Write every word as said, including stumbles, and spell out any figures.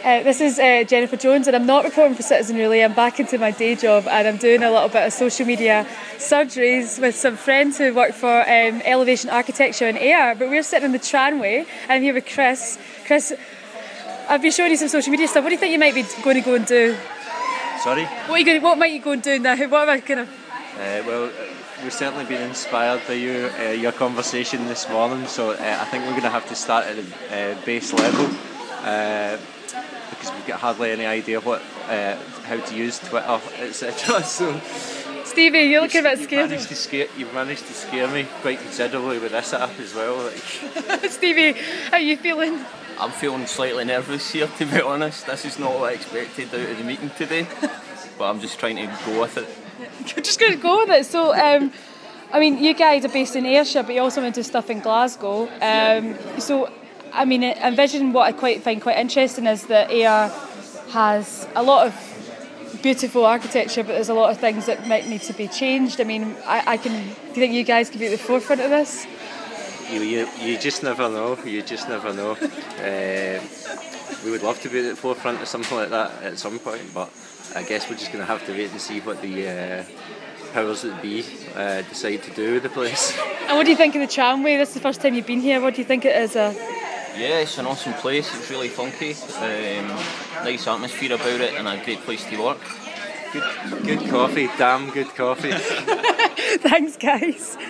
Uh, this is uh, Jennifer Jones, and I'm not reporting for Citizen Relay. I'm back into my day job, and I'm doing a little bit of social media surgeries with some friends who work for um, Elevation Architecture in Ayr. But we're sitting in the tramway. I'm here with Chris. Chris, I've been showing you some social media stuff. What do you think you might be going to go and do? Sorry? What are you going? What might you go and do now? What am I kind of? Uh, well, we've certainly been inspired by you, uh, your conversation this morning. So uh, I think we're going to have to start at a uh, base level. Uh, because we've got hardly any idea what uh, how to use Twitter, et cetera. So Stevie, you're looking a bit scared. You've managed to scare, you've managed to scare me quite considerably with this app as well. Like. Stevie, how are you feeling? I'm feeling slightly nervous here, to be honest. This is not what I expected out of the meeting today, but I'm just trying to go with it. You're just going to go with it. So, um, I mean, you guys are based in Ayrshire, but you also want to do stuff in Glasgow. Um, so. I mean, envision what I quite find quite interesting is that Ayr has a lot of beautiful architecture, but there's a lot of things that might need to be changed. I mean, I, I can. Do you think you guys could be at the forefront of this? You, you, you just never know. You just never know. Uh, we would love to be at the forefront of something like that at some point, but I guess we're just going to have to wait and see what the uh, powers that be uh, decide to do with the place. And what do you think of the tramway? This is the first time you've been here. What do you think it is? A Yeah, it's an awesome place. It's really funky. Um, nice atmosphere about it, and a great place to work. Good, good coffee. Damn good coffee. Thanks, guys.